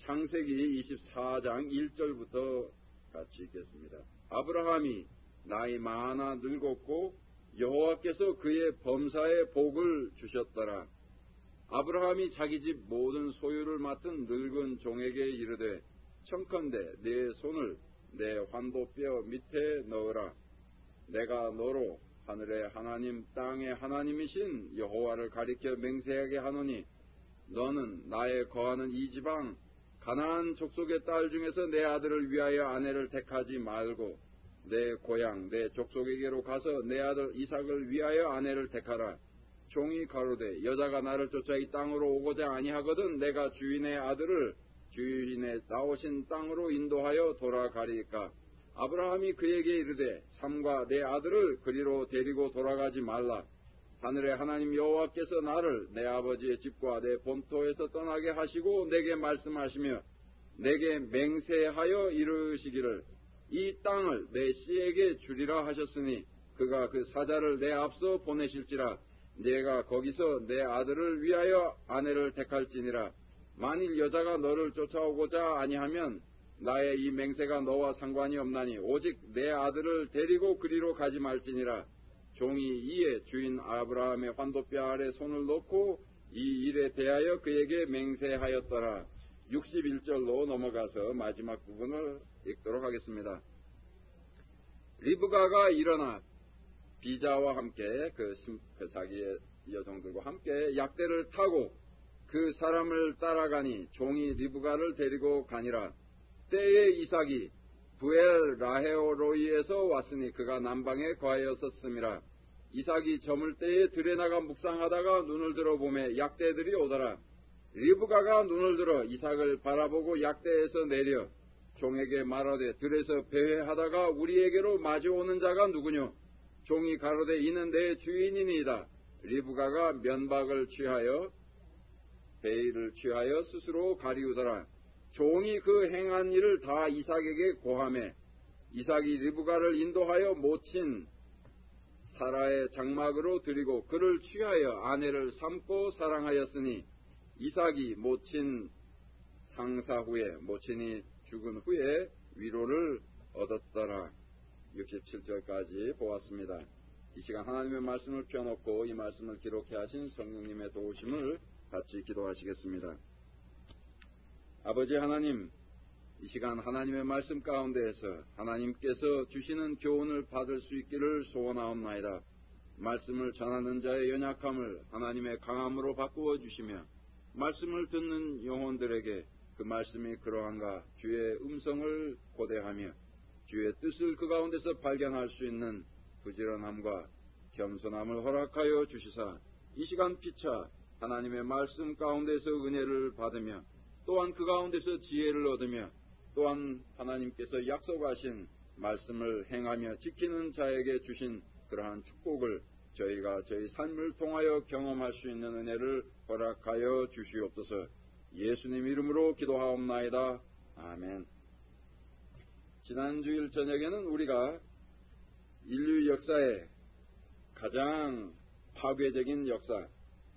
창세기 24장 1절부터 같이 읽겠습니다. 아브라함이 나이 많아 늙었고 여호와께서 그의 범사에 복을 주셨더라. 아브라함이 자기 집 모든 소유를 맡은 늙은 종에게 이르되 청컨대 내 손을 내 환도뼈 밑에 넣으라. 내가 너로 하늘의 하나님 땅의 하나님이신 여호와를 가리켜 맹세하게 하노니 너는 나의 거하는 이 지방 가나안 족속의 딸 중에서 내 아들을 위하여 아내를 택하지 말고 내 고향 내 족속에게로 가서 내 아들 이삭을 위하여 아내를 택하라. 종이 가로되 여자가 나를 쫓아 이 땅으로 오고자 아니하거든 내가 주인의 아들을 주인의 나오신 땅으로 인도하여 돌아가리이까. 아브라함이 그에게 이르되 삼가 내 아들을 그리로 데리고 돌아가지 말라. 하늘의 하나님 여호와께서 나를 내 아버지의 집과 내 본토에서 떠나게 하시고 내게 말씀하시며 내게 맹세하여 이르시기를 이 땅을 내 씨에게 주리라 하셨으니 그가 그 사자를 내 앞서 보내실지라. 내가 거기서 내 아들을 위하여 아내를 택할지니라. 만일 여자가 너를 쫓아오고자 아니하면 나의 이 맹세가 너와 상관이 없나니 오직 내 아들을 데리고 그리로 가지 말지니라. 종이 이에 주인 아브라함의 환도뼈 아래 손을 놓고 이 일에 대하여 그에게 맹세하였더라. 61절로 넘어가서 마지막 부분을 읽도록 하겠습니다. 리브가가 일어나 비자와 함께 그 사기의 여종들과 함께 약대를 타고 그 사람을 따라가니 종이 리브가를 데리고 가니라. 때에 이삭이 부엘 라헤오로이에서 왔으니 그가 남방에 거하였었음이라. 이삭이 저물 때에 들에 나가 묵상하다가 눈을 들어 보매 약대들이 오더라. 리브가가 눈을 들어 이삭을 바라보고 약대에서 내려 종에게 말하되 들에서 배회하다가 우리에게로 마주오는 자가 누구뇨? 종이 가로되 이는 내 주인이니이다. 리브가가 면박을 취하여 베일을 취하여 스스로 가리우더라. 종이 그 행한 일을 다 이삭에게 고하매 이삭이 리브가를 인도하여 모친 사라의 장막으로 드리고 그를 취하여 아내를 삼고 사랑하였으니 이삭이 모친 상사 후에 모친이 죽은 후에 위로를 얻었더라. 67절까지 보았습니다. 이 시간 하나님의 말씀을 펴놓고 이 말씀을 기록해 하신 성령님의 도우심을 같이 기도하시겠습니다. 아버지 하나님, 이 시간 하나님의 말씀 가운데에서 하나님께서 주시는 교훈을 받을 수 있기를 소원하옵나이다. 말씀을 전하는 자의 연약함을 하나님의 강함으로 바꾸어 주시며 말씀을 듣는 영혼들에게 그 말씀이 그러한가 주의 음성을 고대하며 주의 뜻을 그 가운데서 발견할 수 있는 부지런함과 겸손함을 허락하여 주시사 이 시간 피차 하나님의 말씀 가운데서 은혜를 받으며 또한 그 가운데서 지혜를 얻으며 또한 하나님께서 약속하신 말씀을 행하며 지키는 자에게 주신 그러한 축복을 저희가 저희 삶을 통하여 경험할 수 있는 은혜를 허락하여 주시옵소서. 예수님 이름으로 기도하옵나이다. 아멘. 지난 주일 저녁에는 우리가 인류 역사의 가장 파괴적인 역사,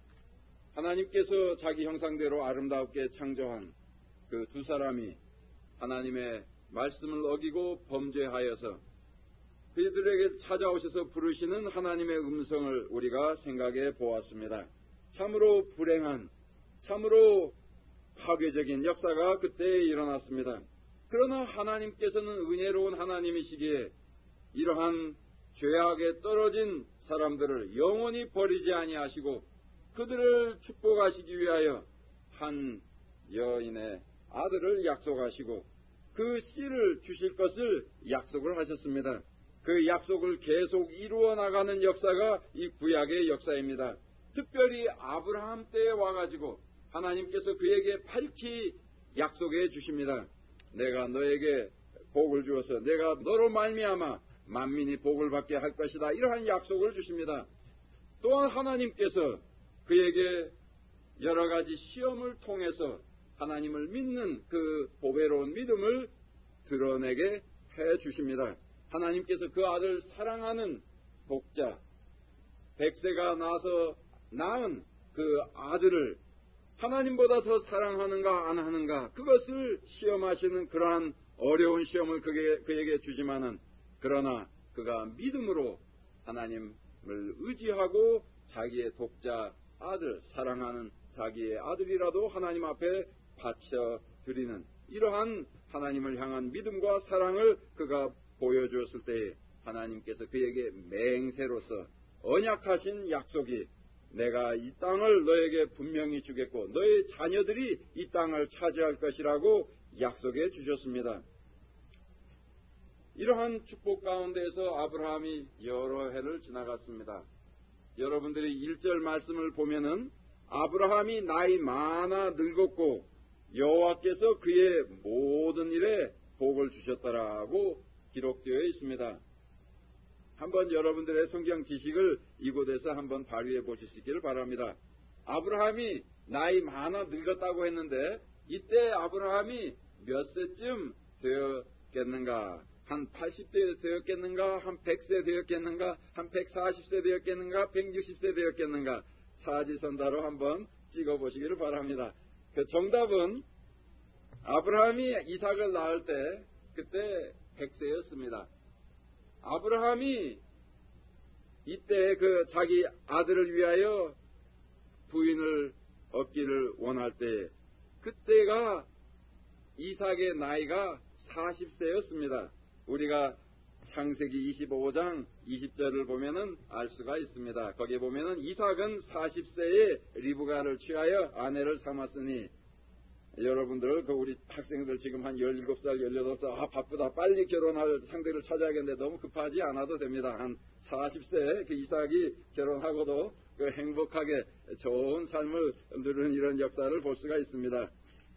하나님께서 자기 형상대로 아름답게 창조한 그 두 사람이 하나님의 말씀을 어기고 범죄하여서 그들에게 찾아오셔서 부르시는 하나님의 음성을 우리가 생각해 보았습니다. 참으로 불행한, 참으로 파괴적인 역사가 그때 일어났습니다. 그러나 하나님께서는 은혜로운 하나님이시기에 이러한 죄악에 떨어진 사람들을 영원히 버리지 아니하시고 그들을 축복하시기 위하여 한 여인의 아들을 약속하시고 그 씨를 주실 것을 약속을 하셨습니다. 그 약속을 계속 이루어 나가는 역사가 이 구약의 역사입니다. 특별히 아브라함 때에 와가지고 하나님께서 그에게 밝히 약속해 주십니다. 내가 너에게 복을 주어서 내가 너로 말미암아 만민이 복을 받게 할 것이다. 이러한 약속을 주십니다. 또한 하나님께서 그에게 여러 가지 시험을 통해서 하나님을 믿는 그 보배로운 믿음을 드러내게 해 주십니다. 하나님께서 그 아들 사랑하는 독자, 백세가 나서 낳은 그 아들을 하나님보다 더 사랑하는가 안 하는가 그것을 시험하시는 그러한 어려운 시험을 그에게 주지만은 그러나 그가 믿음으로 하나님을 의지하고 자기의 독자 아들, 사랑하는 자기의 아들이라도 하나님 앞에 바쳐드리는 이러한 하나님을 향한 믿음과 사랑을 그가 보여주었을 때에 하나님께서 그에게 맹세로서 언약하신 약속이 내가 이 땅을 너에게 분명히 주겠고 너의 자녀들이 이 땅을 차지할 것이라고 약속해 주셨습니다. 이러한 축복 가운데에서 아브라함이 여러 해를 지나갔습니다. 여러분들이 1절 말씀을 보면은 아브라함이 나이 많아 늙었고 여호와께서 그의 모든 일에 복을 주셨더라고 기록되어 있습니다. 한번 여러분들의 성경 지식을 이곳에서 한번 발휘해 보실 수 있기를 바랍니다. 아브라함이 나이 많아 늙었다고 했는데 이때 아브라함이 몇 세쯤 되었겠는가? 한 80세 되었겠는가? 한 100세 되었겠는가? 한 140세 되었겠는가? 160세 되었겠는가? 사지선다로 한번 찍어보시기를 바랍니다. 그 정답은 아브라함이 이삭을 낳을 때 그때 100세였습니다. 아브라함이 이때 그 자기 아들을 위하여 부인을 얻기를 원할 때 그때가 이삭의 나이가 40세였습니다. 우리가 창세기 25장 20절을 보면은 알 수가 있습니다. 거기에 보면은 이삭은 40세에 리브가를 취하여 아내를 삼았으니 여러분들 우리 학생들 지금 한 17살 18살 바쁘다 빨리 결혼할 상대를 찾아야겠는데 너무 급하지 않아도 됩니다. 한 40세 그 이삭이 결혼하고도 그 행복하게 좋은 삶을 누리는 이런 역사를 볼 수가 있습니다.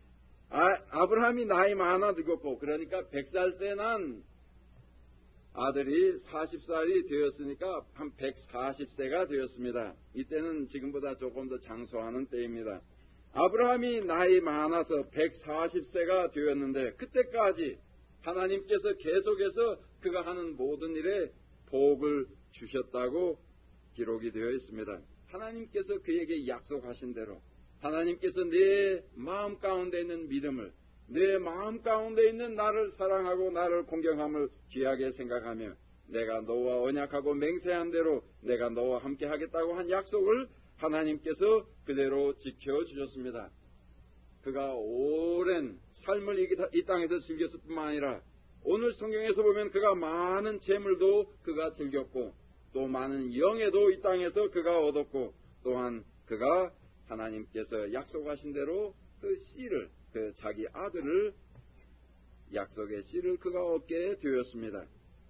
아브라함이 나이 많아 늙었고 그러니까 100살 때 난 아들이 40살이 되었으니까 한 140세가 되었습니다. 이때는 지금보다 조금 더 장수하는 때입니다. 아브라함이 나이 많아서 140세가 되었는데 그때까지 하나님께서 계속해서 그가 하는 모든 일에 복을 주셨다고 기록이 되어 있습니다. 하나님께서 그에게 약속하신 대로 하나님께서 내 마음 가운데 있는 믿음을 내 마음 가운데 있는 나를 사랑하고 나를 공경함을 귀하게 생각하며 내가 너와 언약하고 맹세한 대로 내가 너와 함께 하겠다고 한 약속을 하나님께서 그대로 지켜주셨습니다. 그가 오랜 삶을 이 땅에서 즐겼을 뿐만 아니라 오늘 성경에서 보면 그가 많은 재물도 그가 즐겼고 또 많은 영예도 이 땅에서 그가 얻었고 또한 그가 하나님께서 약속하신 대로 그 씨를 그 자기 아들을 약속의 씨를 그가 얻게 되었습니다.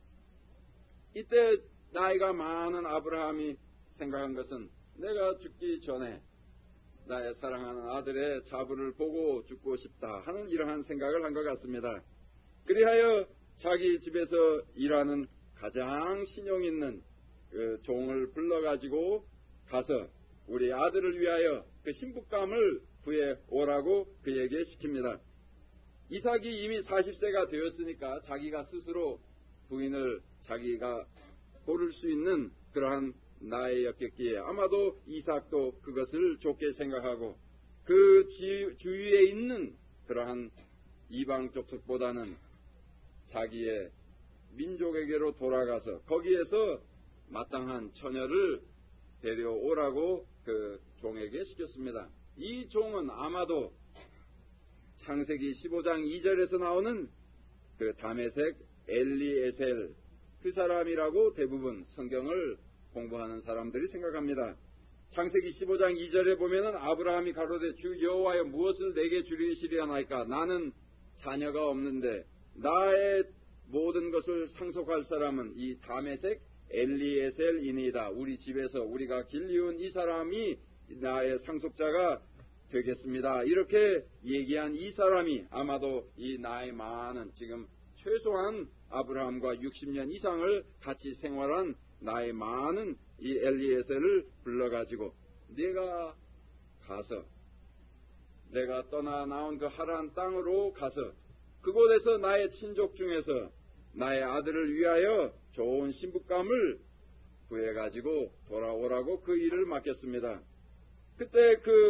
이때 나이가 많은 아브라함이 생각한 것은 내가 죽기 전에 나의 사랑하는 아들의 자부를 보고 죽고 싶다 하는 이러한 생각을 한 것 같습니다. 그리하여 자기 집에서 일하는 가장 신용 있는 그 종을 불러가지고 가서 우리 아들을 위하여 그 신부감을 구해 오라고 그에게 시킵니다. 이삭이 이미 40세가 되었으니까 자기가 스스로 부인을 자기가 고를 수 있는 그러한 나이였겠기에 아마도 이삭도 그것을 좋게 생각하고 그 주위에 있는 그러한 이방 족속보다는 자기의 민족에게로 돌아가서 거기에서 마땅한 처녀를 데려오라고 그 종에게 시켰습니다. 이 종은 아마도 창세기 15장 2절에서 나오는 그 다메섹 엘리에셀 그 사람이라고 대부분 성경을 공부하는 사람들이 생각합니다. 창세기 15장 2절에 보면은 아브라함이 가로되 주 여호와여 무엇을 내게 주리시려나이까 나는 자녀가 없는데 나의 모든 것을 상속할 사람은 이 다메섹 엘리에셀이니이다. 우리 집에서 우리가 길리운 이 사람이 나의 상속자가 되겠습니다. 이렇게 얘기한 이 사람이 아마도 이 나이 많은 지금 최소한 아브라함과 60년 이상을 같이 생활한 나이 많은 이 엘리에셀을 불러가지고 네가 가서 내가 떠나 나온 그 하란 땅으로 가서 그곳에서 나의 친족 중에서 나의 아들을 위하여 좋은 신부감을 구해가지고 돌아오라고 그 일을 맡겼습니다. 그때 그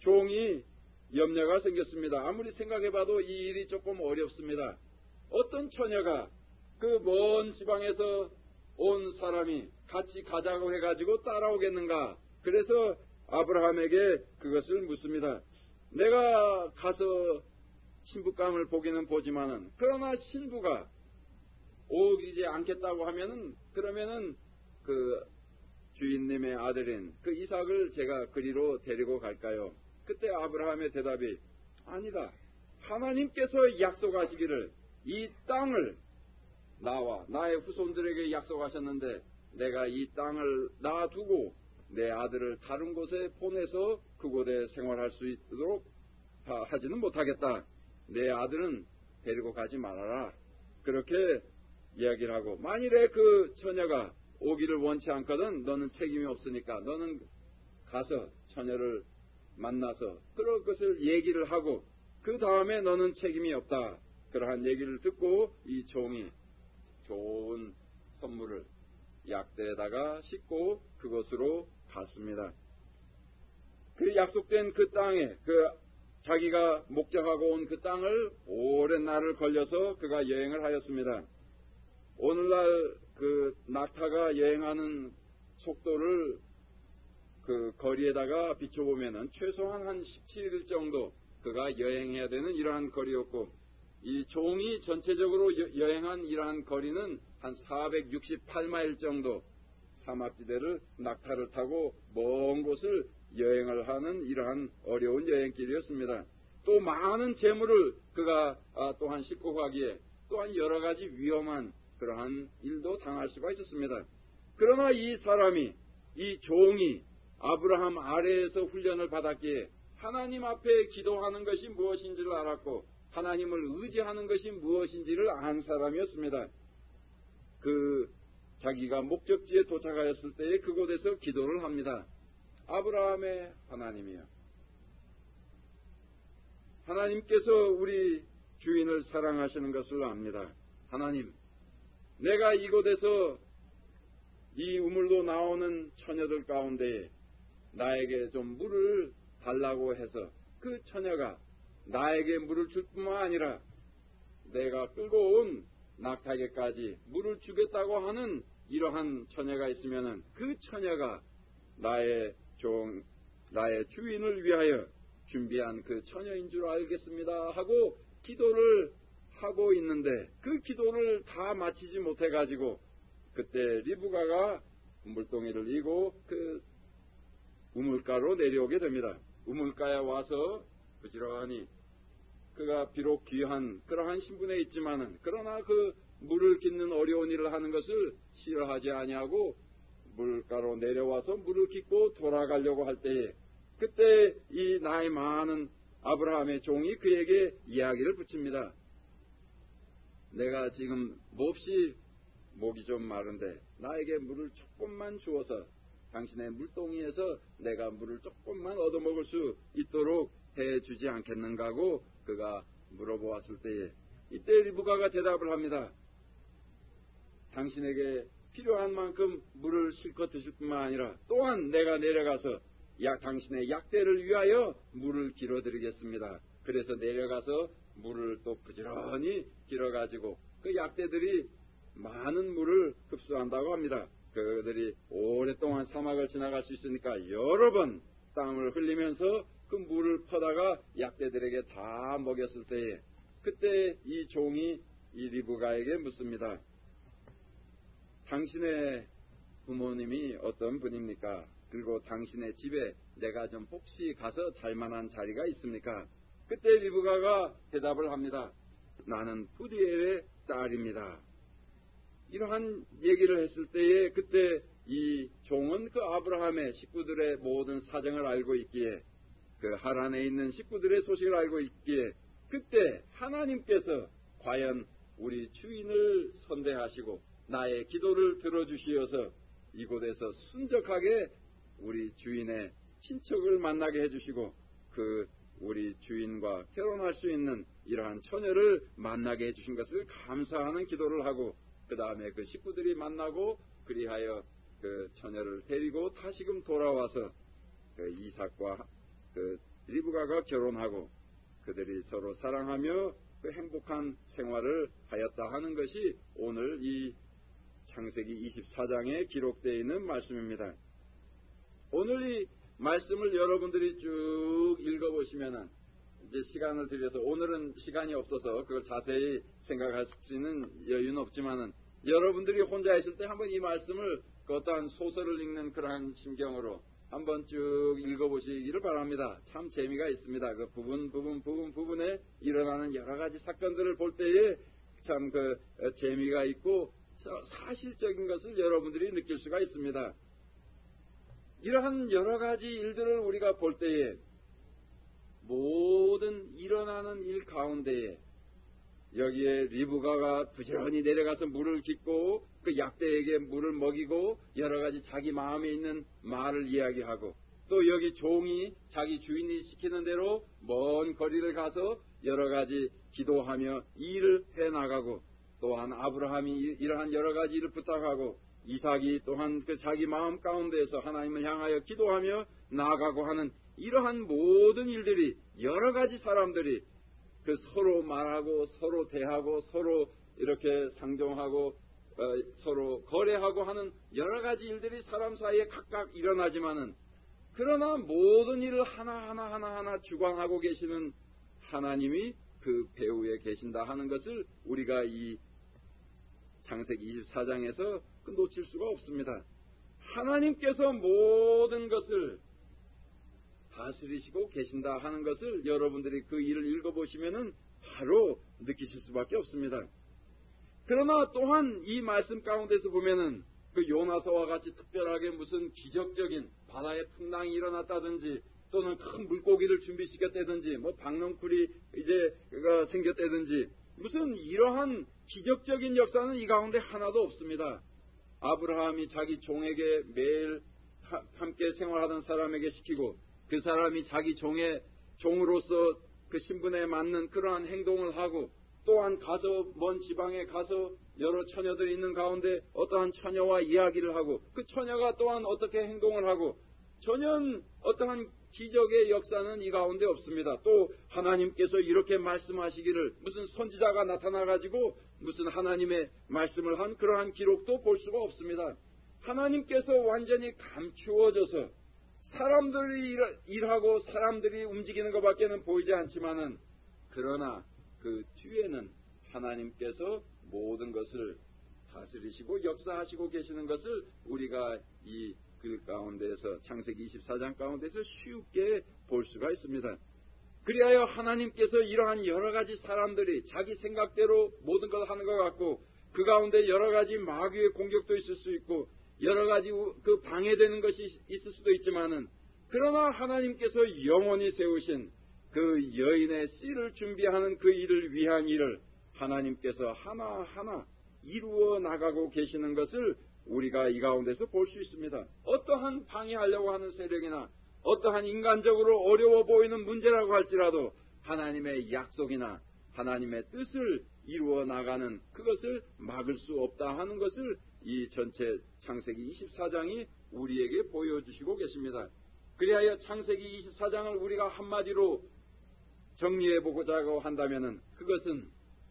종이 염려가 생겼습니다. 아무리 생각해봐도 이 일이 조금 어렵습니다. 어떤 처녀가 그 먼 지방에서 온 사람이 같이 가자고 해가지고 따라오겠는가? 그래서 아브라함에게 그것을 묻습니다. 내가 가서 신부감을 보기는 보지만은, 그러나 신부가 오지 않겠다고 하면은, 그러면은 그 주인님의 아들인 그 이삭을 제가 그리로 데리고 갈까요? 그때 아브라함의 대답이, 아니다. 하나님께서 약속하시기를 이 땅을 나와 나의 후손들에게 약속하셨는데, 내가 이 땅을 놔두고 내 아들을 다른 곳에 보내서 그곳에 생활할 수 있도록 하지는 못하겠다. 내 아들은 데리고 가지 말아라. 그렇게 이야기를 하고, 만일에 그 처녀가 오기를 원치 않거든 너는 책임이 없으니까 너는 가서 처녀를 만나서 그런 것을 얘기를 하고 그 다음에 너는 책임이 없다. 그러한 얘기를 듣고 이 종이 좋은 선물을 약대에다가 싣고 그곳으로 갔습니다. 그 약속된 그 땅에, 그 자기가 목적하고 온 그 땅을 오랜 날을 걸려서 그가 여행을 하였습니다. 오늘날 그 낙타가 여행하는 속도를 그 거리에다가 비춰보면은 최소한 한 17일 정도 그가 여행해야 되는 이러한 거리였고, 이 종이 전체적으로 여행한 이러한 거리는 한 468마일 정도 사막지대를 낙타를 타고 먼 곳을 여행을 하는 이러한 어려운 여행길이었습니다. 또 많은 재물을 그가 또한 싣고 가기에 또한 여러 가지 위험한 그러한 일도 당할 수가 있었습니다. 그러나 이 사람이, 이 종이 아브라함 아래에서 훈련을 받았기에 하나님 앞에 기도하는 것이 무엇인지를 알았고 하나님을 의지하는 것이 무엇인지를 안 사람이었습니다. 그 자기가 목적지에 도착하였을 때에 그곳에서 기도를 합니다. 아브라함의 하나님이여, 하나님께서 우리 주인을 사랑하시는 것을 압니다. 하나님, 내가 이곳에서 이 우물로 나오는 처녀들 가운데 나에게 좀 물을 달라고 해서 그 처녀가 나에게 물을 줄 뿐만 아니라 내가 끌고 온 낙타에게까지 물을 주겠다고 하는 이러한 처녀가 있으면은 그 처녀가 나의 주인을 위하여 준비한 그 처녀인 줄 알겠습니다 하고 기도를 하고 있는데, 그 기도를 다 마치지 못해가지고 그때 리브가가 물동이를 이고 그 우물가로 내려오게 됩니다. 우물가에 와서 부지런히, 그가 비록 귀한 그러한 신분에 있지만은 그러나 그 물을 깃는 어려운 일을 하는 것을 싫어하지 아니하고 물가로 내려와서 물을 깃고 돌아가려고 할 때에 그때 이 나이 많은 아브라함의 종이 그에게 이야기를 붙입니다. 내가 지금 몹시 목이 좀 마른데 나에게 물을 조금만 주어서 당신의 물동이에서 내가 물을 조금만 얻어먹을 수 있도록 해주지 않겠는가 하고 그가 물어보았을 때에 이때 리브가가 대답을 합니다. 당신에게 필요한 만큼 물을 실컷 드실 뿐만 아니라 또한 내가 내려가서 당신의 약대를 위하여 물을 길어드리겠습니다. 그래서 내려가서 물을 또 부지런히 길어가지고 그 약대들이 많은 물을 흡수한다고 합니다. 그들이 오랫동안 사막을 지나갈 수 있으니까 여러 번 땀을 흘리면서 그 물을 퍼다가 약대들에게 다 먹였을 때에 그때 이 종이 이 리브가에게 묻습니다. 당신의 부모님이 어떤 분입니까? 그리고 당신의 집에 내가 좀 혹시 가서 잘만한 자리가 있습니까? 그때 리브가가 대답을 합니다. 나는 푸디엘의 딸입니다. 이러한 얘기를 했을 때에 그때 이 종은 그 아브라함의 식구들의 모든 사정을 알고 있기에 그 하란에 있는 식구들의 소식을 알고 있기에 그때 하나님께서 과연 우리 주인을 선대하시고 나의 기도를 들어주시어서 이곳에서 순적하게 우리 주인의 친척을 만나게 해주시고 그 우리 주인과 결혼할 수 있는 이러한 처녀를 만나게 해주신 것을 감사하는 기도를 하고 그 다음에 그 식구들이 만나고 그리하여 그 처녀를 데리고 다시금 돌아와서 그 이삭과 그 리브가가 결혼하고 그들이 서로 사랑하며 그 행복한 생활을 하였다 하는 것이 오늘 이 창세기 24장에 기록되어 있는 말씀입니다. 오늘 이 말씀을 여러분들이 쭉 읽어보시면은 이제 시간을 들여서 오늘은 시간이 없어서 그걸 자세히 생각할 수 있는 여유는 없지만은 여러분들이 혼자 있을 때 한번 이 말씀을 그 어떠한 소설을 읽는 그러한 심경으로 한번 쭉 읽어보시기를 바랍니다. 참 재미가 있습니다. 그 부분에 일어나는 여러 가지 사건들을 볼 때에 참 그 재미가 있고 사실적인 것을 여러분들이 느낄 수가 있습니다. 이러한 여러 가지 일들을 우리가 볼 때에 모든 일어나는 일 가운데에 여기에 리브가가 부지런히 내려가서 물을 깃고 그 약대에게 물을 먹이고 여러 가지 자기 마음에 있는 말을 이야기하고 또 여기 종이 자기 주인이 시키는 대로 먼 거리를 가서 여러 가지 기도하며 일을 해나가고 또한 아브라함이 이러한 여러 가지 일을 부탁하고 이삭이 또한 그 자기 마음 가운데에서 하나님을 향하여 기도하며 나아가고 하는 이러한 모든 일들이 여러 가지 사람들이 그 서로 말하고 서로 대하고 서로 이렇게 상종하고 서로 거래하고 하는 여러 가지 일들이 사람 사이에 각각 일어나지만은 그러나 모든 일을 하나하나 주관하고 계시는 하나님이 그 배후에 계신다 하는 것을 우리가 이 창세기 24장에서 놓칠 수가 없습니다. 하나님께서 모든 것을 다스리시고 계신다 하는 것을 여러분들이 그 일을 읽어보시면은 바로 느끼실 수밖에 없습니다. 그러나 또한 이 말씀 가운데서 보면은 그 요나서와 같이 특별하게 무슨 기적적인 바다에 풍랑이 일어났다든지 또는 큰 물고기를 준비시켰다든지 뭐 박넝쿨이 이제 생겼다든지 무슨 이러한 기적적인 역사는 이 가운데 하나도 없습니다. 아브라함이 자기 종에게 매일 함께 생활하던 사람에게 시키고 그 사람이 자기 종으로서 그 신분에 맞는 그러한 행동을 하고 또한 가서 먼 지방에 가서 여러 처녀들이 있는 가운데 어떠한 처녀와 이야기를 하고 그 처녀가 또한 어떻게 행동을 하고 전혀 어떠한 기적의 역사는 이 가운데 없습니다. 또 하나님께서 이렇게 말씀하시기를 무슨 선지자가 나타나가지고 무슨 하나님의 말씀을 한 그러한 기록도 볼 수가 없습니다. 하나님께서 완전히 감추어져서 사람들이 일하고 사람들이 움직이는 것밖에는 보이지 않지만은 그러나 그 뒤에는 하나님께서 모든 것을 다스리시고 역사하시고 계시는 것을 우리가 이 글 가운데서 창세기 24장 가운데서 쉽게 볼 수가 있습니다. 그리하여 하나님께서 이러한 여러 가지 사람들이 자기 생각대로 모든 걸 하는 것 같고 그 가운데 여러 가지 마귀의 공격도 있을 수 있고 여러 가지 그 방해되는 것이 있을 수도 있지만은 그러나 하나님께서 영원히 세우신 그 여인의 씨를 준비하는 그 일을 위한 일을 하나님께서 하나하나 이루어 나가고 계시는 것을 우리가 이 가운데서 볼 수 있습니다. 어떠한 방해하려고 하는 세력이나 어떠한 인간적으로 어려워 보이는 문제라고 할지라도 하나님의 약속이나 하나님의 뜻을 이루어 나가는 그것을 막을 수 없다 하는 것을 이 전체 창세기 24장이 우리에게 보여주시고 계십니다. 그리하여 창세기 24장을 우리가 한마디로 정리해보고자 한다면 그것은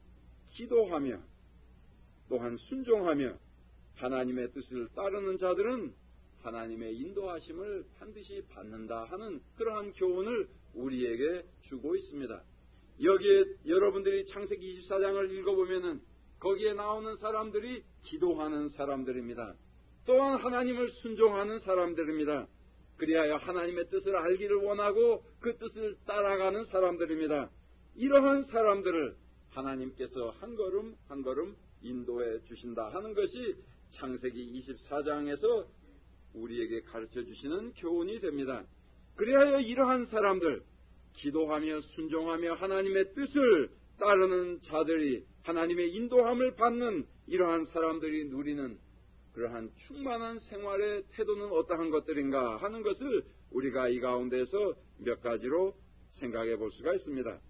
기도하며 또한 순종하며 하나님의 뜻을 따르는 자들은 하나님의 인도하심을 반드시 받는다 하는 그러한 교훈을 우리에게 주고 있습니다. 여기에 여러분들이 창세기 24장을 읽어보면은 거기에 나오는 사람들이 기도하는 사람들입니다. 또한 하나님을 순종하는 사람들입니다. 그리하여 하나님의 뜻을 알기를 원하고 그 뜻을 따라가는 사람들입니다. 이러한 사람들을 하나님께서 한 걸음 한 걸음 인도해 주신다 하는 것이 창세기 24장에서 우리에게 가르쳐 주시는 교훈이 됩니다. 그리하여 이러한 사람들, 기도하며 순종하며 하나님의 뜻을 따르는 자들이 하나님의 인도함을 받는 이러한 사람들이 누리는 그러한 충만한 생활의 태도는 어떠한 것들인가 하는 것을 우리가 이 가운데서 몇 가지로 생각해 볼 수가 있습니다.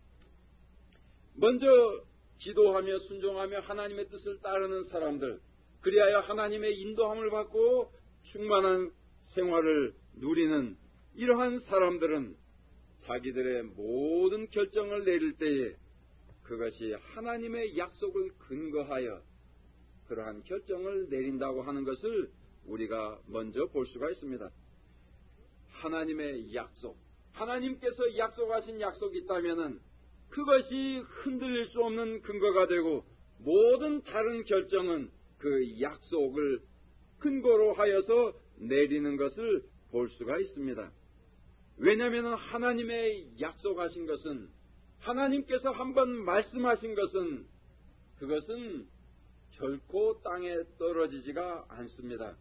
먼저 기도하며 순종하며 하나님의 뜻을 따르는 사람들, 그리하여 하나님의 인도함을 받고 충만한 생활을 누리는 이러한 사람들은 자기들의 모든 결정을 내릴 때에 그것이 하나님의 약속을 근거하여 그러한 결정을 내린다고 하는 것을 우리가 먼저 볼 수가 있습니다. 하나님의 약속, 하나님께서 약속하신 약속이 있다면 그것이 흔들릴 수 없는 근거가 되고 모든 다른 결정은 그 약속을 근거로 하여서 내리는 것을 볼 수가 있습니다. 왜냐하면 하나님의 약속하신 것은, 하나님께서 한번 말씀하신 것은 그것은 결코 땅에 떨어지지가 않습니다.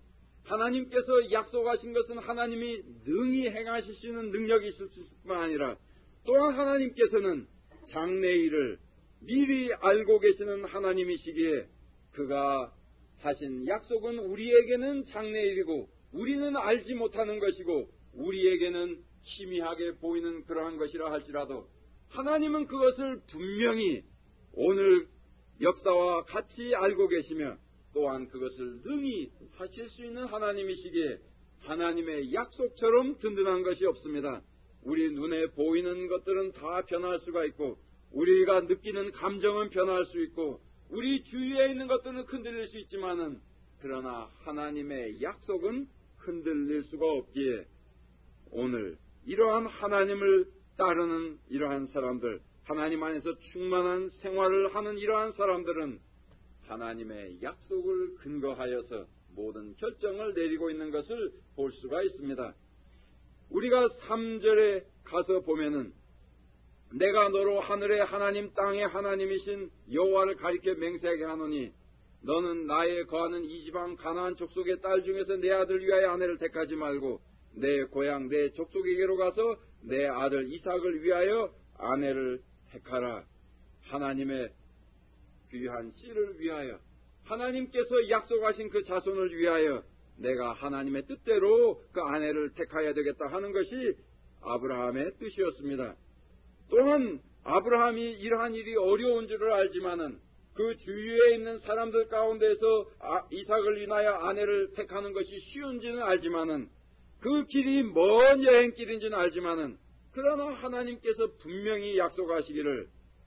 하나님께서 약속하신 것은 하나님이 능히 행하실 수 있는 능력이 있을 뿐만 아니라 또한 하나님께서는 장래일을 미리 알고 계시는 하나님이시기에 그가 하신 약속은 우리에게는 장래일이고 우리는 알지 못하는 것이고 우리에게는 희미하게 보이는 그러한 것이라 할지라도 하나님은 그것을 분명히 오늘 역사와 같이 알고 계시며 또한 그것을 능히 하실 수 있는 하나님이시기에 하나님의 약속처럼 든든한 것이 없습니다. 우리 눈에 보이는 것들은 다 변할 수가 있고 우리가 느끼는 감정은 변할 수 있고 우리 주위에 있는 것들은 흔들릴 수 있지만은 그러나 하나님의 약속은 흔들릴 수가 없기에 오늘 이러한 하나님을 따르는 이러한 사람들, 하나님 안에서 충만한 생활을 하는 이러한 사람들은 하나님의 약속을 근거하여서 모든 결정을 내리고 있는 것을 볼 수가 있습니다. 우리가 3절에 가서 보면은 내가 너로 하늘의 하나님 땅의 하나님이신 여호와를 가리켜 맹세하게 하노니 너는 나의 거하는 이 지방 가나안 족속의 딸 중에서 내 아들 위하여 아내를 택하지 말고 내 고향 내 족속에게로 가서 내 아들 이삭을 위하여 아내를 택하라. 하나님의 귀한 씨를 위하여 하나님께서 약속하신 그 자손을 위하여 내가 하나님의 뜻대로 그 아내를 택하여야 되겠다 하는 것이 아브라함의 뜻이었습니다. 또한 아브라함이 이러한 일이 어려운 줄을 알지만은 그 주위에 있는 사람들 가운데서 이삭을 인하여 아내를 택하는 것이 쉬운지는 알지만은 그 길이 먼 여행길인지는 알지만은 그러나 하나님께서 분명히 약속하시기를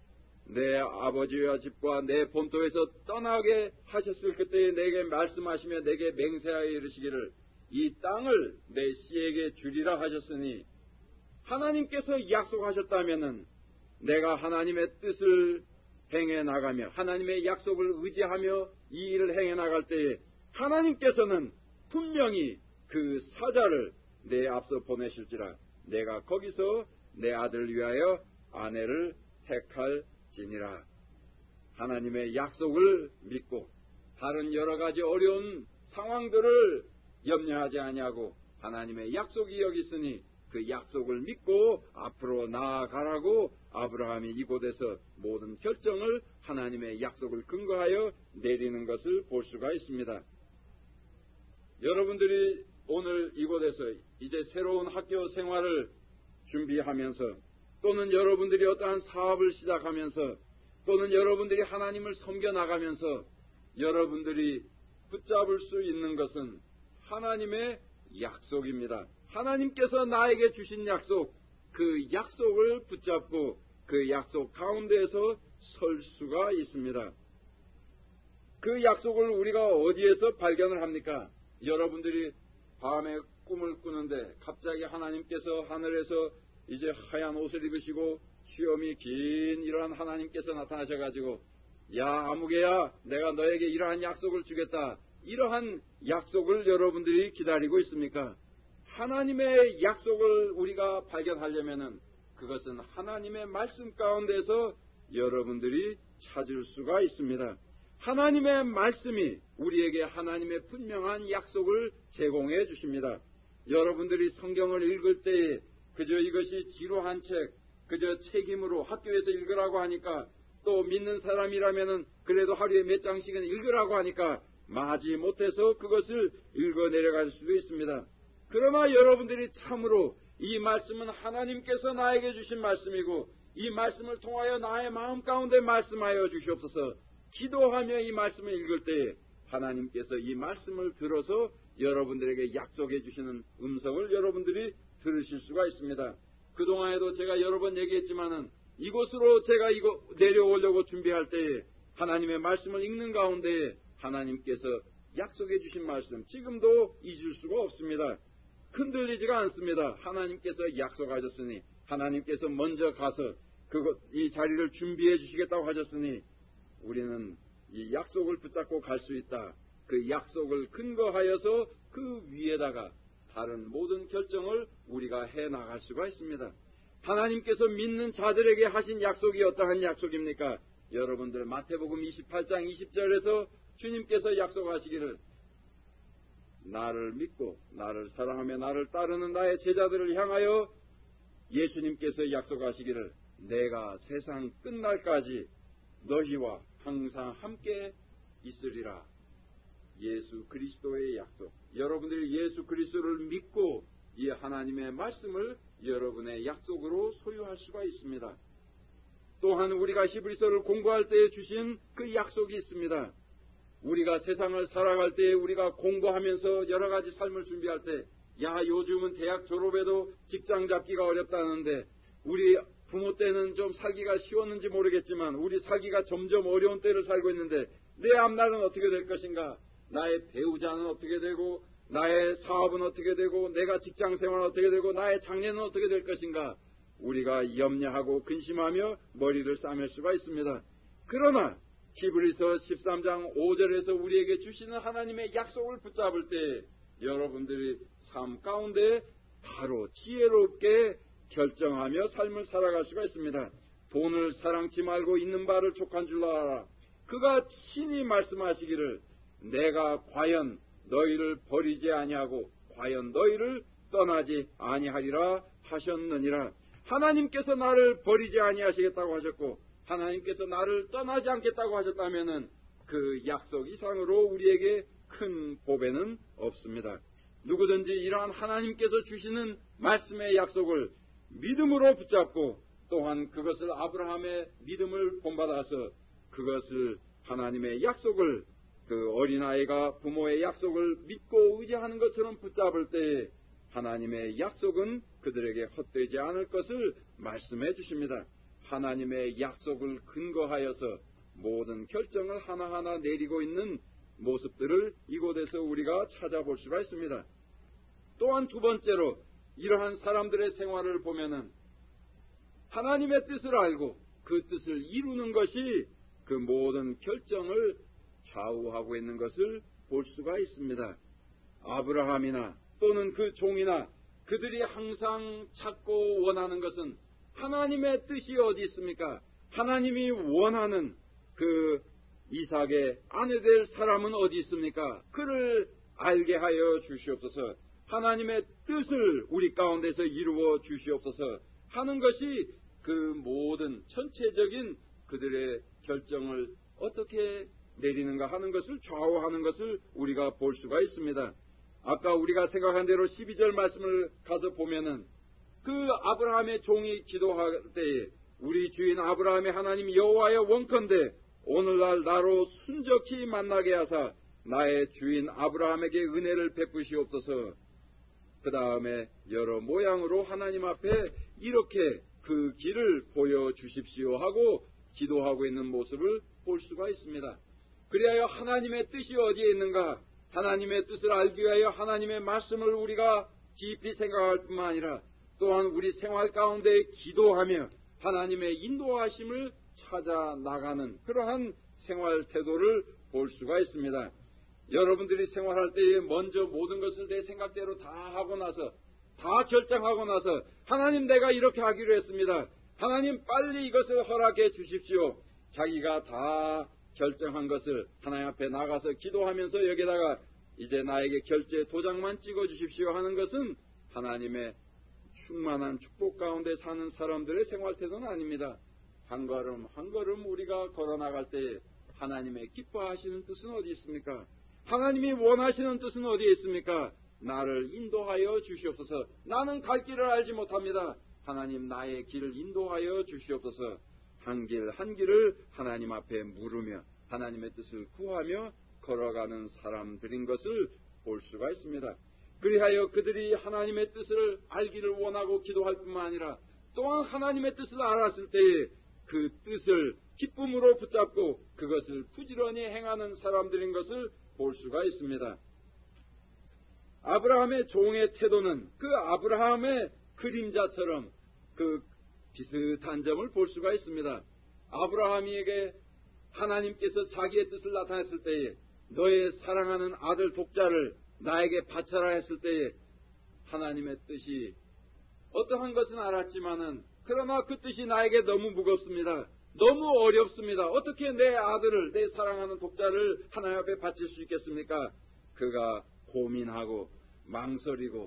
내 아버지와 집과 내 본토에서 떠나게 하셨을 그때에 내게 말씀하시며 내게 맹세하여 이르시기를 이 땅을 내 씨에게 주리라 하셨으니 하나님께서 약속하셨다면은 내가 하나님의 뜻을 행해 나가며 하나님의 약속을 의지하며 이 일을 행해 나갈 때에 하나님께서는 분명히 그 사자를 내 앞서 보내실지라 내가 거기서 내 아들을 위하여 아내를 택할지니라. 하나님의 약속을 믿고 다른 여러 가지 어려운 상황들을 염려하지 아니하고 하나님의 약속이 여기 있으니 그 약속을 믿고 앞으로 나아가라고 아브라함이 이곳에서 모든 결정을 하나님의 약속을 근거하여 내리는 것을 볼 수가 있습니다. 여러분들이 오늘 이곳에서 이제 새로운 학교 생활을 준비하면서 또는 여러분들이 어떠한 사업을 시작하면서 또는 여러분들이 하나님을 섬겨나가면서 여러분들이 붙잡을 수 있는 것은 하나님의 약속입니다. 하나님께서 나에게 주신 약속, 그 약속을 붙잡고 그 약속 가운데에서 설 수가 있습니다. 그 약속을 우리가 어디에서 발견을 합니까? 여러분들이 밤에 꿈을 꾸는데 갑자기 하나님께서 하늘에서 이제 하얀 옷을 입으시고 수염이 긴 이러한 하나님께서 나타나셔가지고 야 아무개야 내가 너에게 이러한 약속을 주겠다. 이러한 약속을 여러분들이 기다리고 있습니까? 하나님의 약속을 우리가 발견하려면은 그것은 하나님의 말씀 가운데서 여러분들이 찾을 수가 있습니다. 하나님의 말씀이 우리에게 하나님의 분명한 약속을 제공해 주십니다. 여러분들이 성경을 읽을 때에 그저 이것이 지루한 책, 그저 책임으로 학교에서 읽으라고 하니까 또 믿는 사람이라면은 그래도 하루에 몇 장씩은 읽으라고 하니까 마지 못해서 그것을 읽어 내려갈 수도 있습니다. 그러나 여러분들이 참으로 이 말씀은 하나님께서 나에게 주신 말씀이고 이 말씀을 통하여 나의 마음 가운데 말씀하여 주시옵소서 기도하며 이 말씀을 읽을 때에 하나님께서 이 말씀을 들어서 여러분들에게 약속해 주시는 음성을 여러분들이 들으실 수가 있습니다. 그동안에도 제가 여러 번 얘기했지만은 이곳으로 제가 내려오려고 준비할 때에 하나님의 말씀을 읽는 가운데에 하나님께서 약속해 주신 말씀 지금도 잊을 수가 없습니다. 흔들리지가 않습니다. 하나님께서 약속하셨으니, 하나님께서 먼저 가서 이 자리를 준비해 주시겠다고 하셨으니 우리는 이 약속을 붙잡고 갈 수 있다. 그 약속을 근거하여서 그 위에다가 다른 모든 결정을 우리가 해나갈 수가 있습니다. 하나님께서 믿는 자들에게 하신 약속이 어떠한 약속입니까? 여러분들 마태복음 28장 20절에서 주님께서 약속하시기를 나를 믿고 나를 사랑하며 나를 따르는 나의 제자들을 향하여 예수님께서 약속하시기를 내가 세상 끝날까지 너희와 항상 함께 있으리라. 예수 그리스도의 약속. 여러분들이 예수 그리스도를 믿고 이 하나님의 말씀을 여러분의 약속으로 소유할 수가 있습니다. 또한 우리가 히브리서를 공부할 때에 주신 그 약속이 있습니다. 우리가 세상을 살아갈 때에 우리가 공부하면서 여러 가지 삶을 준비할 때, 요즘은 대학 졸업해도 직장 잡기가 어렵다는데 우리 부모 때는 좀 살기가 쉬웠는지 모르겠지만 우리 살기가 점점 어려운 때를 살고 있는데 내 앞날은 어떻게 될 것인가? 나의 배우자는 어떻게 되고 나의 사업은 어떻게 되고 내가 직장생활은 어떻게 되고 나의 장래는 어떻게 될 것인가? 우리가 염려하고 근심하며 머리를 싸맬 수가 있습니다. 그러나 히브리서 13장 5절에서 우리에게 주시는 하나님의 약속을 붙잡을 때 여러분들이 삶 가운데 바로 지혜롭게 결정하며 삶을 살아갈 수가 있습니다. 돈을 사랑치 말고 있는 바를 족한 줄 알아라. 그가 친히 말씀하시기를 내가 과연 너희를 버리지 아니하고 과연 너희를 떠나지 아니하리라 하셨느니라. 하나님께서 나를 버리지 아니하시겠다고 하셨고 하나님께서 나를 떠나지 않겠다고 하셨다면은 그 약속 이상으로 우리에게 큰 보배는 없습니다. 누구든지 이러한 하나님께서 주시는 말씀의 약속을 믿음으로 붙잡고 또한 그것을 아브라함의 믿음을 본받아서 그것을 하나님의 약속을 그 어린아이가 부모의 약속을 믿고 의지하는 것처럼 붙잡을 때에 하나님의 약속은 그들에게 헛되지 않을 것을 말씀해 주십니다. 하나님의 약속을 근거하여서 모든 결정을 하나하나 내리고 있는 모습들을 이곳에서 우리가 찾아볼 수가 있습니다. 또한 두 번째로 이러한 사람들의 생활을 보면은 하나님의 뜻을 알고 그 뜻을 이루는 것이 그 모든 결정을 좌우하고 있는 것을 볼 수가 있습니다. 아브라함이나 또는 그 종이나 그들이 항상 찾고 원하는 것은 하나님의 뜻이 어디 있습니까? 하나님이 원하는 그 이삭의 아내 될 사람은 어디 있습니까? 그를 알게 하여 주시옵소서. 하나님의 뜻을 우리 가운데서 이루어 주시옵소서 하는 것이 그 모든 전체적인 그들의 결정을 어떻게 내리는가 하는 것을 좌우하는 것을 우리가 볼 수가 있습니다. 아까 우리가 생각한 대로 12절 말씀을 가서 보면은 그 아브라함의 종이 기도할 때에 우리 주인 아브라함의 하나님 여호와여 원컨대 오늘날 나로 순적히 만나게 하사 나의 주인 아브라함에게 은혜를 베푸시옵소서. 그 다음에 여러 모양으로 하나님 앞에 이렇게 그 길을 보여주십시오 하고 기도하고 있는 모습을 볼 수가 있습니다. 그리하여 하나님의 뜻이 어디에 있는가? 하나님의 뜻을 알기 위하여 하나님의 말씀을 우리가 깊이 생각할 뿐만 아니라 또한 우리 생활 가운데 기도하며 하나님의 인도하심을 찾아 나가는 그러한 생활 태도를 볼 수가 있습니다. 여러분들이 생활할 때에 먼저 모든 것을 내 생각대로 다 하고 나서 다 결정하고 나서 하나님 내가 이렇게 하기로 했습니다. 하나님 빨리 이것을 허락해 주십시오. 자기가 다 결정한 것을 하나님 앞에 나가서 기도하면서 여기다가 이제 나에게 결제 도장만 찍어 주십시오 하는 것은 하나님의 충만한 축복 가운데 사는 사람들의 생활 태도는 아닙니다. 한 걸음 한 걸음 우리가 걸어나갈 때에 하나님의 기뻐하시는 뜻은 어디 있습니까? 하나님이 원하시는 뜻은 어디에 있습니까? 나를 인도하여 주시옵소서. 나는 갈 길을 알지 못합니다. 하나님 나의 길을 인도하여 주시옵소서. 한 길 한 길을 하나님 앞에 물으며 하나님의 뜻을 구하며 걸어가는 사람들인 것을 볼 수가 있습니다. 그리하여 그들이 하나님의 뜻을 알기를 원하고 기도할 뿐만 아니라 또한 하나님의 뜻을 알았을 때에 그 뜻을 기쁨으로 붙잡고 그것을 부지런히 행하는 사람들인 것을 볼 수가 있습니다. 아브라함의 종의 태도는 그 아브라함의 그림자처럼 그 비슷한 점을 볼 수가 있습니다. 아브라함에게 하나님께서 자기의 뜻을 나타냈을 때에 너의 사랑하는 아들 독자를 나에게 바쳐라 했을 때에 하나님의 뜻이 어떠한 것은 알았지만은 그러나 그 뜻이 나에게 너무 무겁습니다. 너무 어렵습니다. 어떻게 내 아들을, 내 사랑하는 독자를 하나님 앞에 바칠 수 있겠습니까? 그가 고민하고 망설이고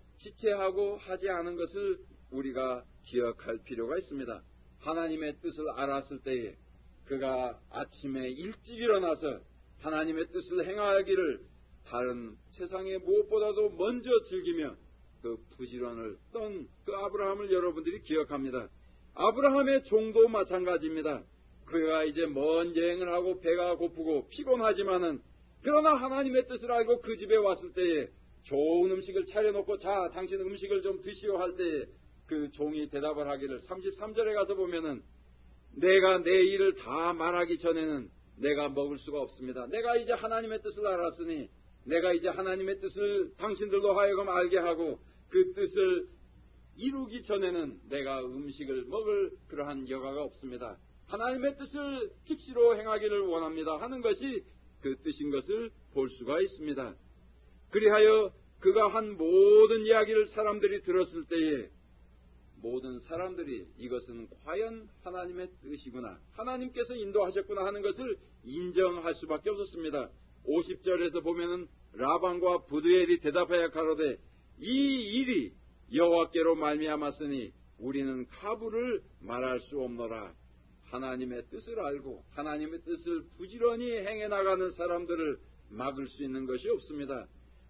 지체하고 하지 않은 것을 우리가 기억할 필요가 있습니다. 하나님의 뜻을 알았을 때에 그가 아침에 일찍 일어나서 하나님의 뜻을 행하기를 다른 세상의 무엇보다도 먼저 즐기며 그 부지런을 했던 그 아브라함을 여러분들이 기억합니다. 아브라함의 종도 마찬가지입니다. 그가 이제 먼 여행을 하고 배가 고프고 피곤하지만은 그러나 하나님의 뜻을 알고 그 집에 왔을 때에 좋은 음식을 차려놓고 자 당신 음식을 좀 드시오 할 때에 그 종이 대답을 하기를 33절에 가서 보면은 내가 내 일을 다 말하기 전에는 내가 먹을 수가 없습니다. 내가 이제 하나님의 뜻을 알았으니 내가 이제 하나님의 뜻을 당신들로 하여금 알게 하고 그 뜻을 이루기 전에는 내가 음식을 먹을 그러한 여가가 없습니다. 하나님의 뜻을 즉시로 행하기를 원합니다 하는 것이 그 뜻인 것을 볼 수가 있습니다. 그리하여 그가 한 모든 이야기를 사람들이 들었을 때에 모든 사람들이 이것은 과연 하나님의 뜻이구나, 하나님께서 인도하셨구나 하는 것을 인정할 수밖에 없었습니다. 50절에서 보면은 라반과 부두엘이 대답하여 가로되 이 일이 여호와께로 말미암았으니 우리는 가부를 말할 수 없노라. 하나님의 뜻을 알고 하나님의 뜻을 부지런히 행해 나가는 사람들을 막을 수 있는 것이 없습니다.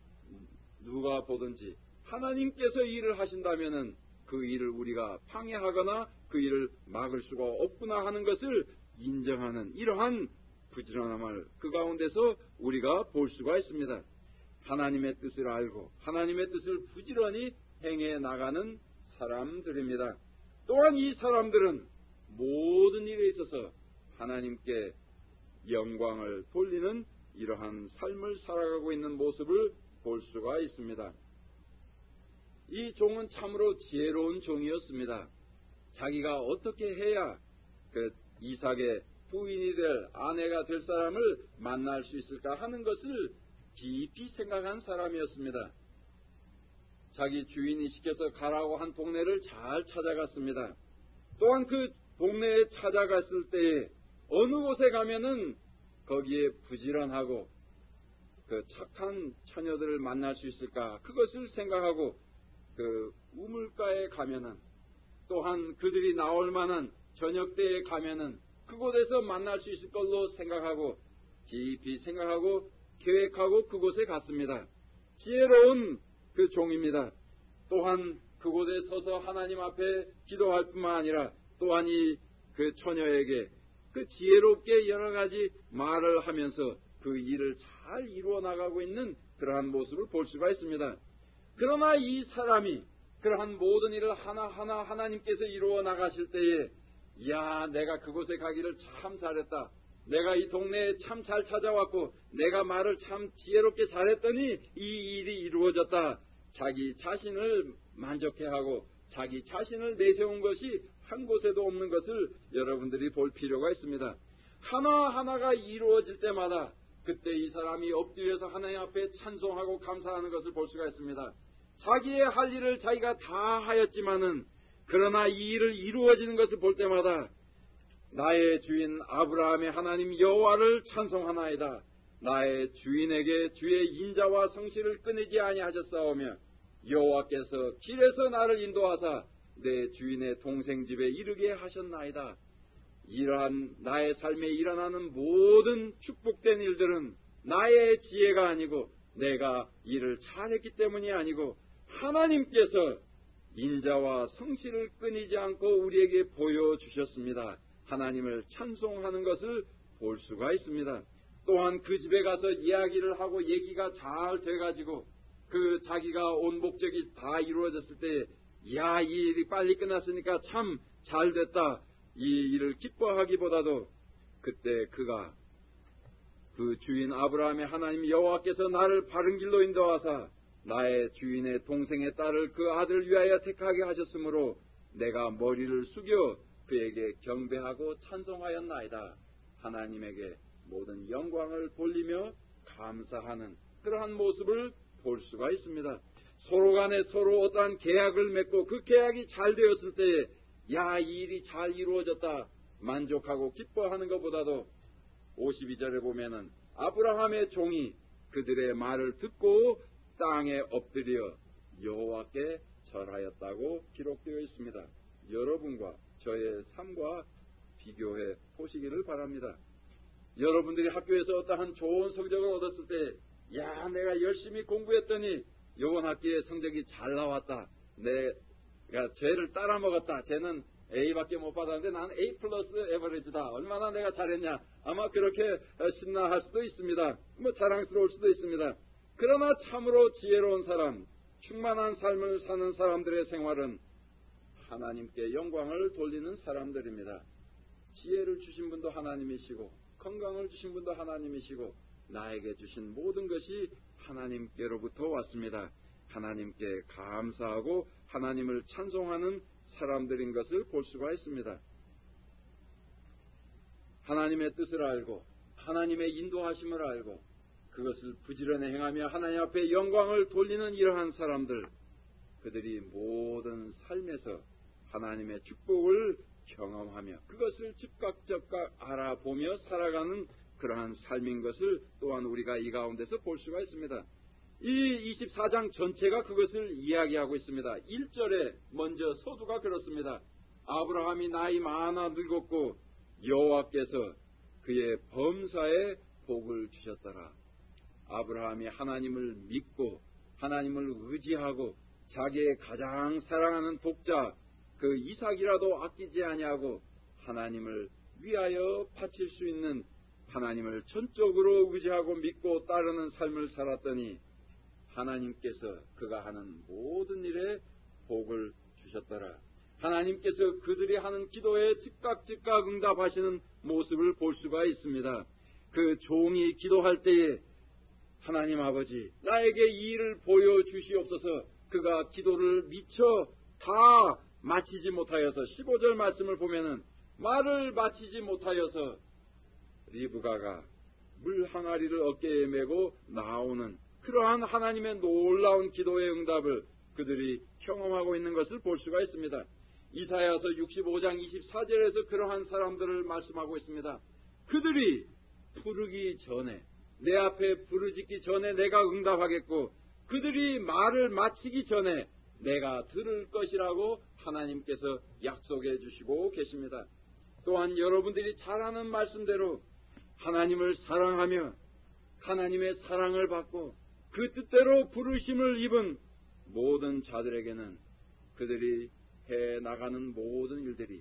누가 보든지 하나님께서 일을 하신다면은 그 일을 우리가 방해하거나 그 일을 막을 수가 없구나 하는 것을 인정하는 이러한 부지런함을 그 가운데서 우리가 볼 수가 있습니다. 하나님의 뜻을 알고 하나님의 뜻을 부지런히 행해 나가는 사람들입니다. 또한 이 사람들은 모든 일에 있어서 하나님께 영광을 돌리는 이러한 삶을 살아가고 있는 모습을 볼 수가 있습니다. 이 종은 참으로 지혜로운 종이었습니다. 자기가 어떻게 해야 그 이삭의 부인이 될 아내가 될 사람을 만날 수 있을까 하는 것을 깊이 생각한 사람이었습니다. 자기 주인이 시켜서 가라고 한 동네를 잘 찾아갔습니다. 또한 그 동네에 찾아갔을 때에 어느 곳에 가면은 거기에 부지런하고 그 착한 처녀들을 만날 수 있을까 그것을 생각하고 그 우물가에 가면은 또한 그들이 나올 만한 저녁때에 가면은 그곳에서 만날 수 있을 걸로 생각하고 깊이 생각하고 계획하고 그곳에 갔습니다. 지혜로운 그 종입니다. 또한 그곳에 서서 하나님 앞에 기도할 뿐만 아니라 또한 이 그 처녀에게 그 지혜롭게 여러 가지 말을 하면서 그 일을 잘 이루어 나가고 있는 그러한 모습을 볼 수가 있습니다. 그러나 이 사람이 그러한 모든 일을 하나하나 하나님께서 이루어 나가실 때에 야 내가 그곳에 가기를 참 잘했다. 내가 이 동네에 참 잘 찾아왔고 내가 말을 참 지혜롭게 잘했더니 이 일이 이루어졌다. 자기 자신을 만족해하고 자기 자신을 내세운 것이 한 곳에도 없는 것을 여러분들이 볼 필요가 있습니다. 하나하나가 이루어질 때마다 그때 이 사람이 엎드려서 하나님 앞에 찬송하고 감사하는 것을 볼 수가 있습니다. 자기의 할 일을 자기가 다 하였지만은 그러나 이 일을 이루어지는 것을 볼 때마다 나의 주인 아브라함의 하나님 여호와를 찬송하나이다. 나의 주인에게 주의 인자와 성실을 끊이지 아니하셨사오며 여호와께서 길에서 나를 인도하사 내 주인의 동생 집에 이르게 하셨나이다. 이러한 나의 삶에 일어나는 모든 축복된 일들은 나의 지혜가 아니고 내가 일을 잘했기 때문이 아니고 하나님께서 인자와 성실을 끊이지 않고 우리에게 보여주셨습니다. 하나님을 찬송하는 것을 볼 수가 있습니다. 또한 그 집에 가서 이야기를 하고 얘기가 잘 돼가지고 그 자기가 온 목적이 다 이루어졌을 때 야, 이 일이 빨리 끝났으니까 참 잘됐다, 이 일을 기뻐하기보다도 그때 그가 그 주인 아브라함의 하나님 여호와께서 나를 바른 길로 인도하사 나의 주인의 동생의 딸을 그 아들 위하여 택하게 하셨으므로 내가 머리를 숙여 그에게 경배하고 찬송하였나이다. 하나님에게 모든 영광을 돌리며 감사하는 그러한 모습을 볼 수가 있습니다. 서로 간에 서로 어떠한 계약을 맺고 그 계약이 잘 되었을 때에 야, 이 일이 잘 이루어졌다 만족하고 기뻐하는 것보다도 52절에 보면은 아브라함의 종이 그들의 말을 듣고 땅에 엎드려 여호와께 절하였다고 기록되어 있습니다. 여러분과 저의 삶과 비교해 보시기를 바랍니다. 여러분들이 학교에서 어떠한 좋은 성적을 얻었을 때, 야, 내가 열심히 공부했더니 이번 학기에 성적이 잘 나왔다. 내가 쟤를 따라 먹었다. 쟤는 A밖에 못 받았는데 나는 A 플러스 에버리지다. 얼마나 내가 잘했냐. 아마 그렇게 신나할 수도 있습니다. 자랑스러울 수도 있습니다. 그러나 참으로 지혜로운 사람, 충만한 삶을 사는 사람들의 생활은 하나님께 영광을 돌리는 사람들입니다. 지혜를 주신 분도 하나님이시고 건강을 주신 분도 하나님이시고 나에게 주신 모든 것이 하나님께로부터 왔습니다. 하나님께 감사하고 하나님을 찬송하는 사람들인 것을 볼 수가 있습니다. 하나님의 뜻을 알고 하나님의 인도하심을 알고 그것을 부지런히 행하며 하나님 앞에 영광을 돌리는 이러한 사람들, 그들이 모든 삶에서 하나님의 축복을 경험하며 그것을 즉각 알아보며 살아가는 그러한 삶인 것을 또한 우리가 이 가운데서 볼 수가 있습니다. 이 24장 전체가 그것을 이야기하고 있습니다. 1절에 먼저 서두가 그렇습니다. 아브라함이 나이 많아 늙었고 여호와께서 그의 범사에 복을 주셨더라. 아브라함이 하나님을 믿고 하나님을 의지하고 자기의 가장 사랑하는 독자 그 이삭이라도 아끼지 아니하고 하나님을 위하여 바칠 수 있는 하나님을 전적으로 의지하고 믿고 따르는 삶을 살았더니 하나님께서 그가 하는 모든 일에 복을 주셨더라. 하나님께서 그들이 하는 기도에 즉각 응답하시는 모습을 볼 수가 있습니다. 그 종이 기도할 때에 하나님 아버지, 나에게 이 일을 보여주시옵소서. 그가 기도를 미처 다 마치지 못하여서 15절 말씀을 보면은 말을 마치지 못하여서 리브가가 물 항아리를 어깨에 메고 나오는 그러한 하나님의 놀라운 기도의 응답을 그들이 경험하고 있는 것을 볼 수가 있습니다. 이사야서 65장 24절에서 그러한 사람들을 말씀하고 있습니다. 그들이 부르기 전에, 내 앞에 부르짖기 전에 내가 응답하겠고 그들이 말을 마치기 전에 내가 들을 것이라고 하나님께서 약속해 주시고 계십니다. 또한 여러분들이 잘 아는 말씀대로 하나님을 사랑하며 하나님의 사랑을 받고 그 뜻대로 부르심을 입은 모든 자들에게는 그들이 해나가는 모든 일들이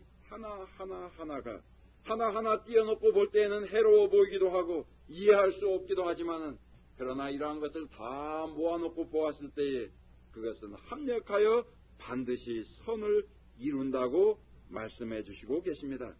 하나하나가 하나하나 띄어놓고 볼 때에는 해로워 보이기도 하고 이해할 수 없기도 하지만은 그러나 이러한 것을 다 모아놓고 보았을 때에 그것은 합력하여 반드시 선을 이룬다고 말씀해 주시고 계십니다.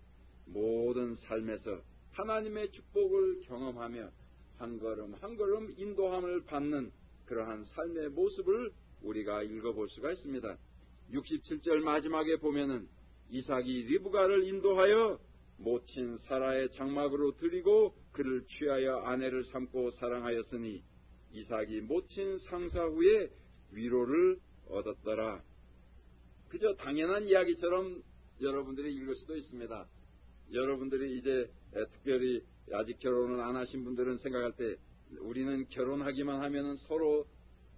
모든 삶에서 하나님의 축복을 경험하며 한 걸음 한 걸음 인도함을 받는 그러한 삶의 모습을 우리가 읽어볼 수가 있습니다. 67절 마지막에 보면은 이삭이 리브가를 인도하여 모친 사라의 장막으로 들이고 그를 취하여 아내를 삼고 사랑하였으니 이삭이 모친 상사 후에 위로를 얻었더라. 그저 당연한 이야기처럼 여러분들이 읽을 수도 있습니다. 여러분들이 이제 특별히 아직 결혼을 안 하신 분들은 생각할 때 우리는 결혼하기만 하면은 서로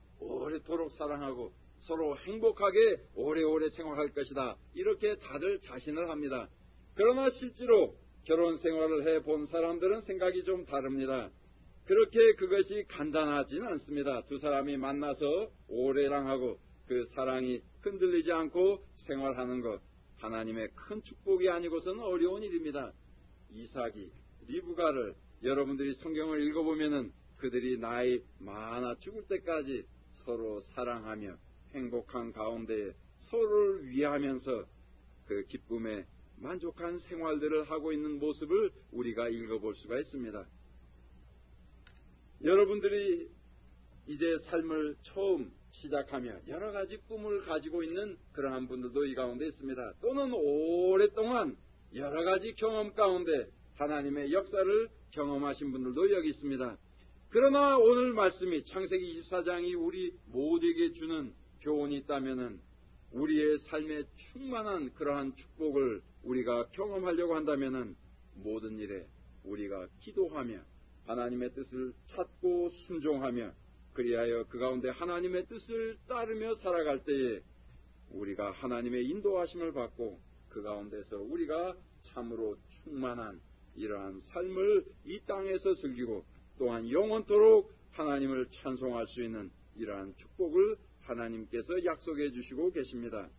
오래도록 사랑하고 서로 행복하게 오래오래 생활할 것이다. 이렇게 다들 자신을 합니다. 그러나 실제로 결혼 생활을 해본 사람들은 생각이 좀 다릅니다. 그렇게 그것이 간단하지는 않습니다. 두 사람이 만나서 오래랑하고 그 사랑이 흔들리지 않고 생활하는 것, 하나님의 큰 축복이 아니고서는 어려운 일입니다. 이삭이 리브가를 여러분들이 성경을 읽어보면은 그들이 나이 많아 죽을 때까지 서로 사랑하며 행복한 가운데에 서로를 위하면서 그 기쁨에 만족한 생활들을 하고 있는 모습을 우리가 읽어볼 수가 있습니다. 여러분들이 이제 삶을 처음 시작하며 여러 가지 꿈을 가지고 있는 그러한 분들도 이 가운데 있습니다. 또는 오랫동안 여러 가지 경험 가운데 하나님의 역사를 경험하신 분들도 여기 있습니다. 그러나 오늘 말씀이 창세기 24장이 우리 모두에게 주는 교훈이 있다면은 우리의 삶에 충만한 그러한 축복을 우리가 경험하려고 한다면은 모든 일에 우리가 기도하며 하나님의 뜻을 찾고 순종하며 그리하여 그 가운데 하나님의 뜻을 따르며 살아갈 때에 우리가 하나님의 인도하심을 받고 그 가운데서 우리가 참으로 충만한 이러한 삶을 이 땅에서 즐기고 또한 영원토록 하나님을 찬송할 수 있는 이러한 축복을 하나님께서 약속해 주시고 계십니다.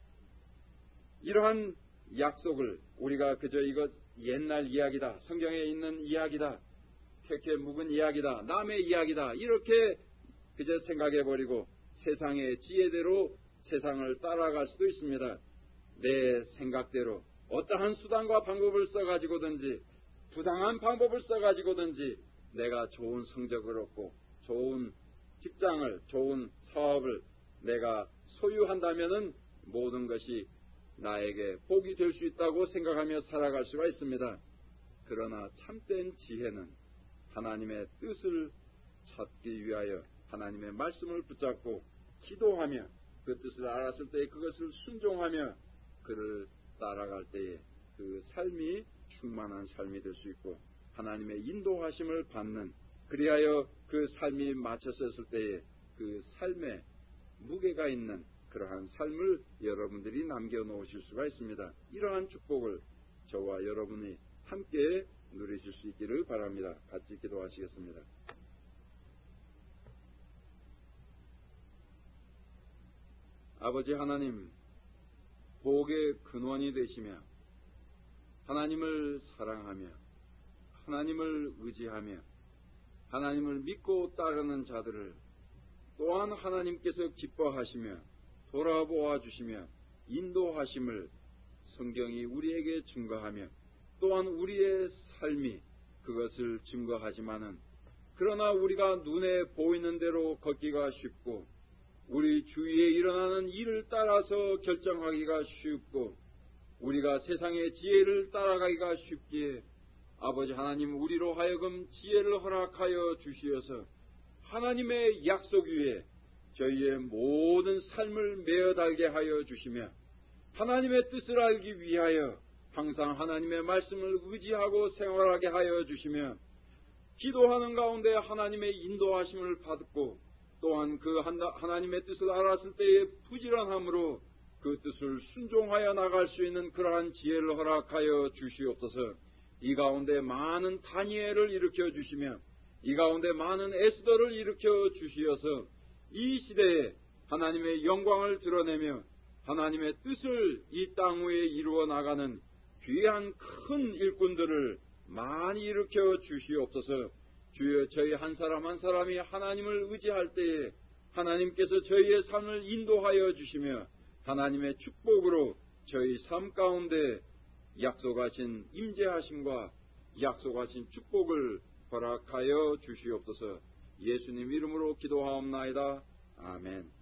이러한 약속을 우리가 그저 이것 옛날 이야기다, 성경에 있는 이야기다, 캐캐 묵은 이야기다, 남의 이야기다 이렇게 그저 생각해버리고 세상의 지혜대로 세상을 따라갈 수도 있습니다. 내 생각대로 어떠한 수단과 방법을 써가지고든지 부당한 방법을 써가지고든지 내가 좋은 성적을 얻고 좋은 직장을, 좋은 사업을 내가 소유한다면은 모든 것이 나에게 복이 될 수 있다고 생각하며 살아갈 수가 있습니다. 그러나 참된 지혜는 하나님의 뜻을 찾기 위하여 하나님의 말씀을 붙잡고 기도하며 그 뜻을 알았을 때에 그것을 순종하며 그를 따라갈 때에 그 삶이 충만한 삶이 될 수 있고 하나님의 인도하심을 받는 그리하여 그 삶이 맞춰졌을 때에 그 삶에 무게가 있는 그러한 삶을 여러분들이 남겨놓으실 수가 있습니다. 이러한 축복을 저와 여러분이 함께 누리실 수 있기를 바랍니다. 같이 기도하시겠습니다. 아버지 하나님, 복의 근원이 되시며 하나님을 사랑하며 하나님을 의지하며 하나님을 믿고 따르는 자들을 또한 하나님께서 기뻐하시며 돌아보아 주시며 인도하심을 성경이 우리에게 증거하며 또한 우리의 삶이 그것을 증거하지만은 그러나 우리가 눈에 보이는 대로 걷기가 쉽고 우리 주위에 일어나는 일을 따라서 결정하기가 쉽고 우리가 세상의 지혜를 따라가기가 쉽기에 아버지 하나님 우리로 하여금 지혜를 허락하여 주시어서 하나님의 약속 위에 저희의 모든 삶을 메어 달게 하여 주시며 하나님의 뜻을 알기 위하여 항상 하나님의 말씀을 의지하고 생활하게 하여 주시며 기도하는 가운데 하나님의 인도하심을 받고 또한 그 하나님의 뜻을 알았을 때의 부지런함으로 그 뜻을 순종하여 나갈 수 있는 그러한 지혜를 허락하여 주시옵소서. 이 가운데 많은 다니엘을 일으켜 주시며 이 가운데 많은 에스더를 일으켜 주시어서 이 시대에 하나님의 영광을 드러내며 하나님의 뜻을 이 땅 위에 이루어 나가는 귀한 큰 일꾼들을 많이 일으켜 주시옵소서. 주여 저희 한 사람 한 사람이 하나님을 의지할 때에 하나님께서 저희의 삶을 인도하여 주시며 하나님의 축복으로 저희 삶 가운데 약속하신 임재하심과 약속하신 축복을 허락하여 주시옵소서. 예수님 이름으로 기도하옵나이다. 아멘.